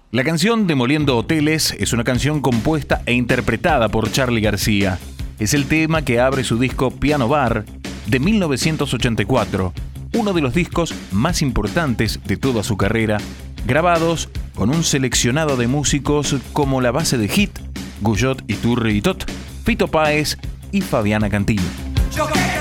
La canción Demoliendo Hoteles es una canción compuesta e interpretada por Charly García. Es el tema que abre su disco Piano Bar de 1984, uno de los discos más importantes de toda su carrera, grabados con un seleccionado de músicos como la base de Hit, Guyot, Iturri y Tot, Fito Páez y Fabiana Cantilo.